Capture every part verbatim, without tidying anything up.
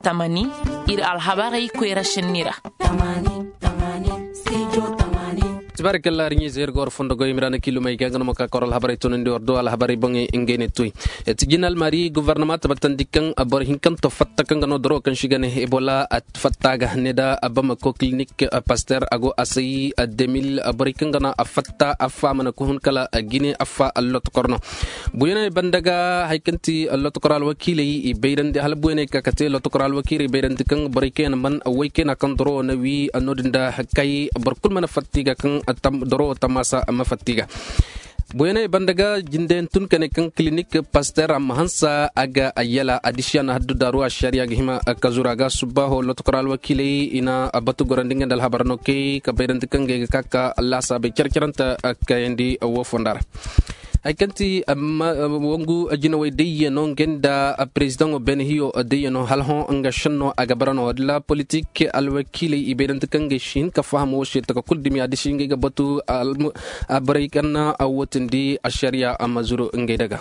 tamani ir alhabarai kwera shenira tamani tamani sijo tamani Tabarakallah ringi zir gor fondo go imrana kilo mai gangan maka koral habari tunan di ordo al habari bangi ingene tuy etijinal mari gouvernement tabatan dikang abor hinkan to fattakan gano doro kan shigane ebola at fattaga neda abama ko clinic pasteur ago asai demil aborikan gana afatta afa mana kuhun kala gine afa allot korno buyene bandaga haikanti allot koral wakili ibeiran de halbuyene kakate allot koral wakili ibeiran dikang boriken man awaiken akan doro nawi anodinda hakai barkul mana fattiga kan atam doro tamasa mafatiga Buyene bandaga jinden tun kane kan klinik pasteur am hansa aga ayala addition haddu daru sharia gihima kazuraga subaho lotokral wakili ina abatu gorandinga dal habarno ke kaberan kan ge kaka Allah sabe cerceranta kayandi wo fondar Aikanti wangu ajina way deyya non genda president o benhio deyya no halhon anga shanno agabarano la politique alwakili ibedan kange shin ka fahmo shi ta kuldimi adishinge ga batu abraikanna awotindi asharia amazuru ngaidaga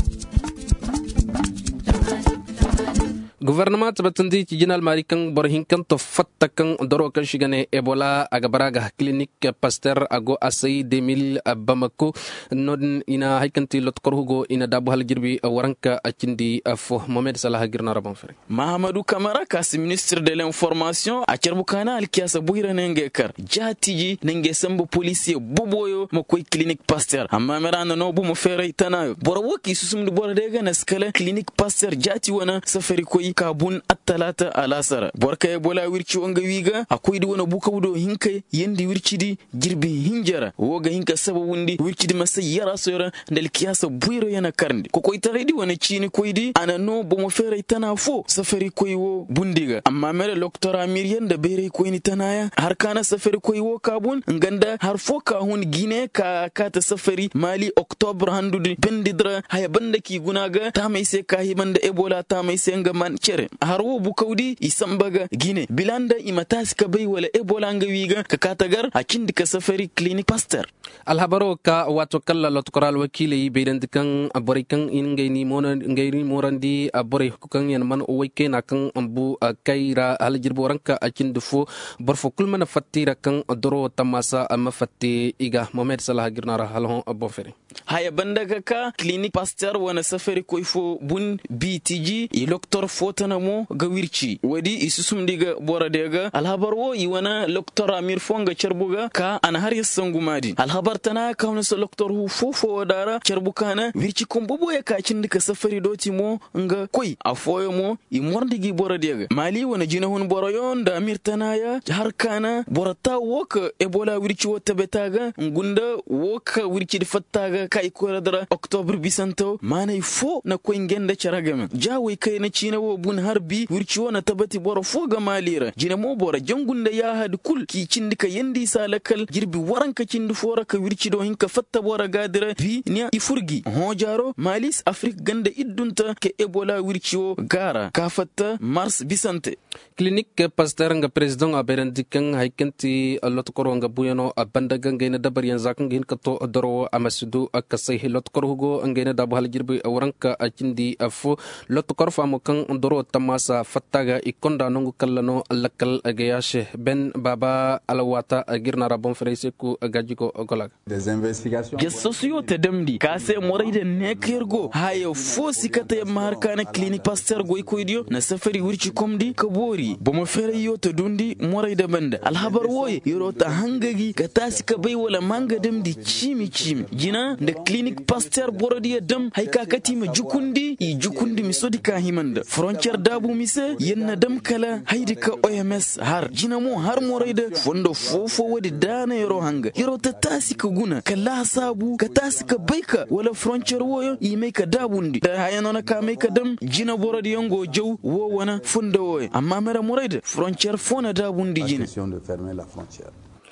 Gouvernement tabatundi jinal marikan borhinkan to fattakan doro kan shigane ebola agabaraga clinic pasteur ago asai demil bamako non ina haikanti lotkorhugo ina dabu halgirbi waranka acindi afo Mohamed Salah girna rabon fere Mahamadou Kamara kas ministre de l'information a cerbukana alkiasa buhira nenge kar jatiji nenge sambo policier boboyo makoy clinic pasteur amma merana no bu mo fere tanayo borwoki susumdu bordega na skala clinic pasteur jati wana safari koy kabun attalata alasara borka ebola wirci wanga wiga akoy di wona buka wudo hinka yendi wirci di girbi hinjara woga hinka sabawundi wirci di masay yara sora ndel kiyasa buiro yana karndi ko koy taridi wona chini koydi anano bomo fere tana fo safari koy wo bundiga amma mere docteur Miriam da bere koy ni tanaya har kana safari koy wo kabun nganda har fo ka hun gine ka kata safari mali octobre handude bendidra haya banda ki gunaga ta mai se ka himanda ebola ta mai se ngaman cere harwo bukaudi isambaga gine bilanda imatas ka bai wala ebola nga wiga ka katagar akindi ka safari clinic pasteur alhabaro ka wato kala lotkoral wakili beidan kan aborikan ingay ni mona ingay ni morandi abori kan yan man oike na kan ambu kaira haljirboranka akindu fo borfo kulmana fatira kan doro tamasa mafatti iga Mohamed Salah girnara halhon abofere haya bandaga ka clinic pasteur wana safari koifo bun B T G i docteur fotana mo ga wirci wadi isusum diga bora daga alhabar wo i wana docteur Amir Fonga cerbuga ka an har yasangu madi alhabar tana ka wona so docteur hu fofo dara cerbukana wirci kombobo ya ka cin dika safari doti mo nga koi afoyo mo i mordigi bora daga mali wana jina hun bora yon da Amir tana ya har kana borata woka ebola wirci wota betaga ngunda woka wirci di fattaga kai ko dara october bisanto manay fo na ko ngenda caragame jawi kai na cina wo bun harbi wirci wona tabati boro fo ga malira jina mo bora jangunda ya had kul ki cindika yendi salakal girbi waranka cindu fora ka wirci do hinka fatta bora gadira bi nya ifurgi ho jaro malis afrique ganda iddunta ke ebola wirci wo gara ka fatta mars bisante clinic pasteur nga president aberandikan haikanti lotkoro nga buyano abandaga ngena dabar yanzakan ngin kato doro amasudu akasai lotkorhugo ngena dabu halgirbi waranka acindi afu lotkor famo kan doro tamasa fattaga ikonda nongu kallano lakal agayashe ben baba alawata girna rabon frese ku gajiko golaga des investigations ge socio tedamdi kase moride nekergo hayo fo sikata markana clinic pasteur goy koydio na safari wirci komdi kabori bomo fere yo to dundi moride banda alhabar woy yoro ta hangagi ka tasika bai wala manga damdi chimi chimi jina da clinic pasteur borodi dam hayka kati ma jukundi i jukundi mi sodi ka himanda frontier dabu mise yenna dam kala haydi ka O M S har jina mo har moride fondo fofo wadi dana yoro hanga yoro ta tasika guna kala sabu ka tasika baika wala frontier woyo i mai ka dabundi da hayano na ka mai ka dam jina borodi yango jaw wo wana fondo woy amma mera moride frontier fona dabundi jina de fermer la frontière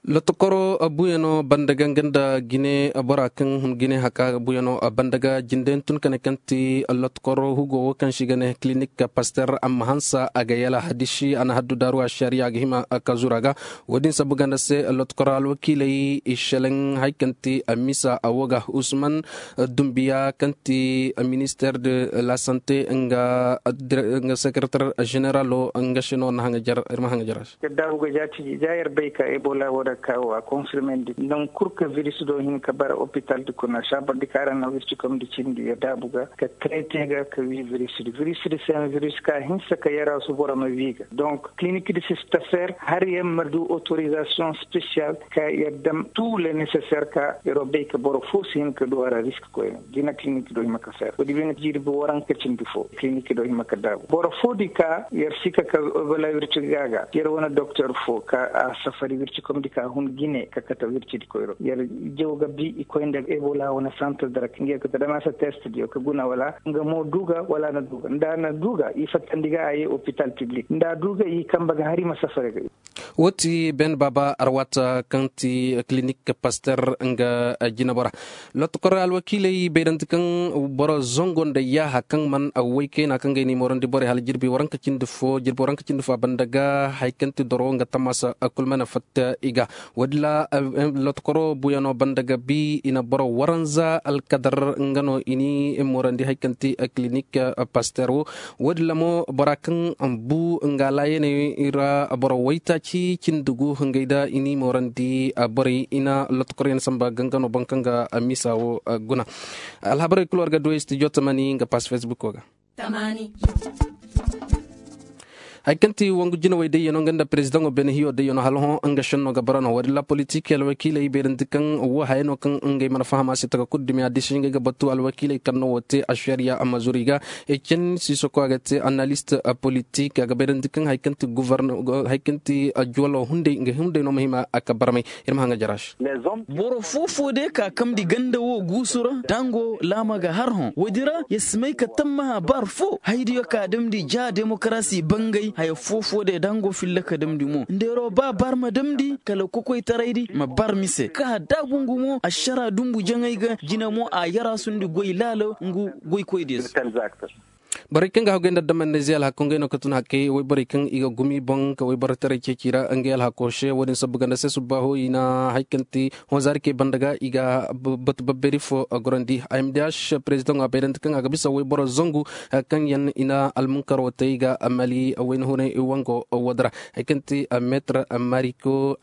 Lotokoro buyano bandaga ganda gine bora kan gine haka buyano bandaga jinden tun kana kanti lotokoro hugo kan shigane clinic pasteur amma hansa agayala hadishi ana haddu daru sharia gihima kazuraga wadin sabuganda se lotokoro alwakilai ishelen haikanti amisa awoga Usman Dumbiya kanti ministère de la santé nga nga secrétaire général nga shino na hanga jar irma hanga jaras dawo go jati jayar bayka ebola wada kawa confirmende non kurka virus do hin ka bara hôpital de kona chambre de carana virus comme de cindi ya dabuga ka traité ga ka virus virus c'est un virus ka hin sa ka yara su bora no viga donc clinique de staffer har yam madu autorisation spéciale ka yadam tout le nécessaire ka eurobe ka boro fosi hin ka do ara risque ko dina clinique do maka faire ko dibene jiri bo waran ka cindi fo clinique do maka dabu boro fodi ka yer sika ka wala virus gaga yer wona docteur fo ka a safari virus comme de ka hun Guinée kakata wirti di koyro yar jewga bi ikoynde ebola wona centre dara ngi ko dama sa test dio ko guna wala nga mo duga wala na duga nda na duga i fatandiga ay hôpital public nda duga i kambaga harima safare ga woti ben baba arwata kanti clinique pasteur nga jinabara lotokoro alwakile beydant kan boro zongonde ya hakan man awayke na kan ni morandi bore hal jirbi waranka cinde fo jirbi waranka cinde fo bandaga haykanti doro nga tamasa kulmana fatta iga wadla lotokoro buyano bandaga bi ina boro waranza alkadar ngano ini morandi haykanti clinique pasteur wadla mo barakan ambu ngalayene ira boro waita ci cindugu ngaida ini morandi bori ina lotokoro en samba gangano bankanga misawo guna alhabare kulorga do isti jotamani nga pas Facebook waga tamani ay kanti wangu jina wayde yeno ganda president o ben hiyo de yeno halho engagement no gabarano wadi la politique el wakile iberan kan wa hayno kan ngay man fahama sita ko dimi adisi ngay gabatu al wakile kan no wote asharia amazuriga e chen si soko agate analyste politique ga beran kan hay kanti gouverneur hay kanti jolo hunde ngay hunde no mahima akabarme irma hanga jarash boro fofo de ka kam di ganda wo gusura dango lama ga harhon wadira yasmai ka tamma barfo haydiyo ka damdi ja demokrasi bangay hay fofo de dango fille ka damdi mo ndero ba bar ma damdi kala kokoy taraydi ma bar mise ka dagungu mo ashara dumbu jangay ga jina mo a yara sundi goy lalo ngu goy koy des barikan ga hogenda daman nezial hakonge no katun hakke we barikan iga gumi bong ka we baratare chekira angel hakoshe wodin sabuganda se subaho ina haikanti hozar ke bandaga iga bat babberi fo gorandi imdash president ga berent kan aga bisa we boro zongu kan yan ina almunkar wotaiga amali wen hone iwango wadra haikanti metre mariko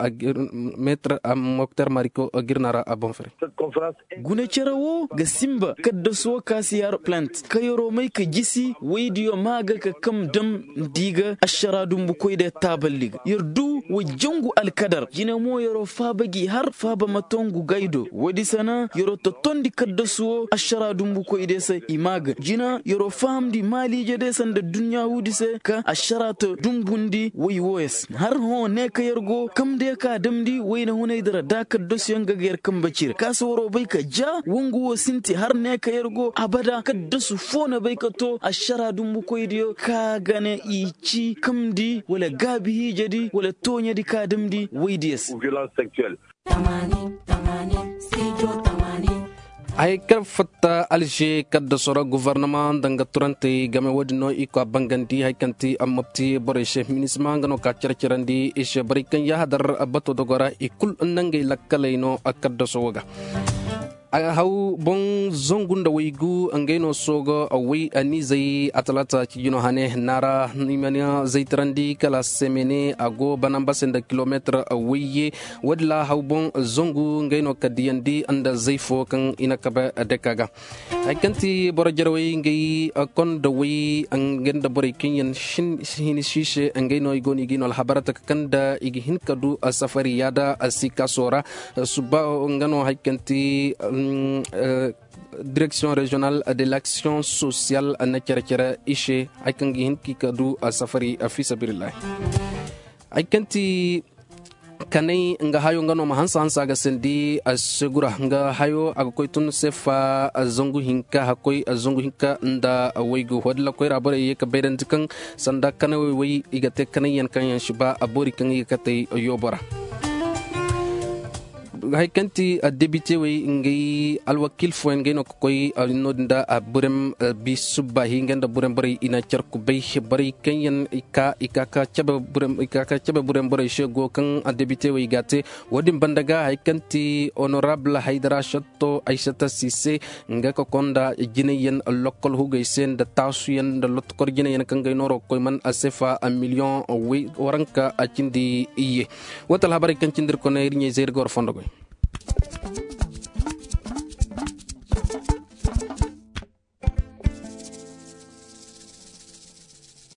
metre moktar mariko girnara abonfere gune cherawo ga simba kadda so kasiyar plant kayoro mai ka gisi waydiyo maga ka kam dam diga ashara dumbu koyde taballiga yerdu wajangu alkadar jina mo yoro fabagi har faba matongu gaido wadi sana yoro to tondi kaddaso ashara dumbu koyde se imaga jina yoro famdi mali jede sanda dunya hudi se ka ashara to dumbundi way woes har ho ne ka yergo kam de ka damdi wayna hunay dara da kaddaso yanga ger kam bacir ka soro bai ka ja wongu sinti har ne ka yergo abada kaddaso fona bai ka to ashara dumbu koydiyo ka gane ichi kamdi wala gabi jadi wala tonya di kadamdi waydies violence sexuelle tamani tamani sijo tamani ay kar fatta alger kadda sora gouvernement danga turante game wodino iko bangandi hay kanti amapti bore chef ministre ngano ka cercerandi e che barikan ya hadar abato dogora ikul nangay lakkaleino akadda soga hau bon zongunda wigu angeno sogo awi ani zai atalata kino hane nara nimania zaitrandi kala semene ago banamba senda kilometer awiye wadla hau bon zongu ngeno kadiyandi anda zaifo kan inakaba dekaga akanti borajarwi ngai kon dawi angenda bore kinyan shin hini shishe angeno igoni gino alhabarata kanda igi hinkadu safari yada asika sora suba ngano hakanti direction régionale de l'action sociale na kerekere ishe aikangi hinki kadu safari afisabilillah aikanti kanai nga hayo ngano mahansa hansa ga sendi asegura nga hayo akoitun sefa azongu hinka hakoi azongu hinka nda waygu wadla koy rabare ye ka bedent kan sanda kana way igate kanai yan kan yan shiba abori kan yikate yobora haikanti député way ngai alwakil fo ngai no koy no nda burem bi subba hi ngenda burem bari ina charku bay bari kenyan ika ika ka chaba burem ika ka chaba burem bari shego kan député way gate wodim bandaga haikanti honorable haidara shatto aishata sise nga ko konda jineyen local hugay sen da tasuyen da lot kor jineyen kan ngai noro koy man asefa a million way waranka acindi iye wotal habari kan cindir ko ne riñe zer gor fondo goy